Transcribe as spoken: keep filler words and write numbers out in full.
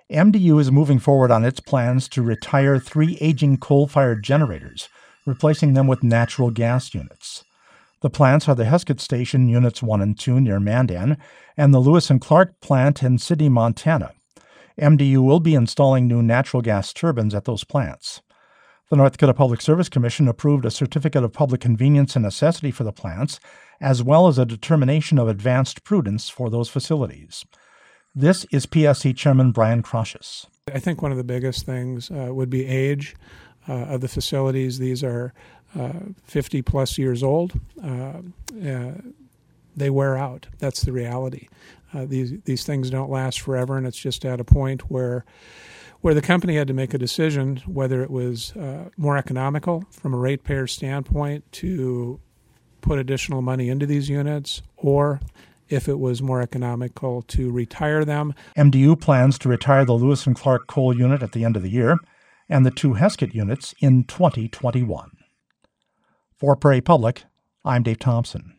M D U is moving forward on its plans to retire three aging coal-fired generators, replacing them with natural gas units. The plants are the Heskett Station Units one and two near Mandan and the Lewis and Clark plant in Sidney, Montana. M D U will be installing new natural gas turbines at those plants. The North Dakota Public Service Commission approved a certificate of public convenience and necessity for the plants, as well as a determination of advanced prudence for those facilities. This is P S C Chairman Brian Kraushus. I think one of the biggest things uh, would be age uh, of the facilities. These are uh, fifty plus years old. Uh, uh, they wear out. That's the reality. Uh, these these things don't last forever, and it's just at a point where where the company had to make a decision whether it was uh, more economical from a ratepayer standpoint to put additional money into these units, or if it was more economical to retire them. M D U plans to retire the Lewis and Clark coal unit at the end of the year and the two Heskett units in twenty twenty-one. For Prairie Public, I'm Dave Thompson.